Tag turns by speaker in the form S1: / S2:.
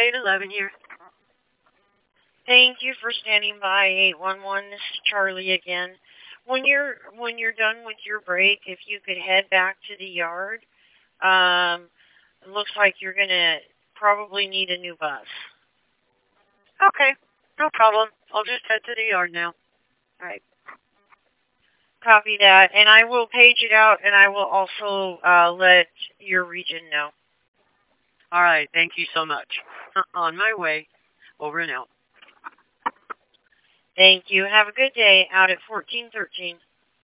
S1: 811 here.
S2: Thank you for standing by 811. This is Charlie again. When you're done with your break, if you could head back to the yard, it looks like you're gonna probably need a new bus.
S1: Okay, no problem. I'll just head to the yard now.
S2: All right. Copy that, and I will page it out, and I will also let your region know.
S1: All right, thank you so much. On my way. Over and out.
S2: Thank you. Have a good day out at 1413.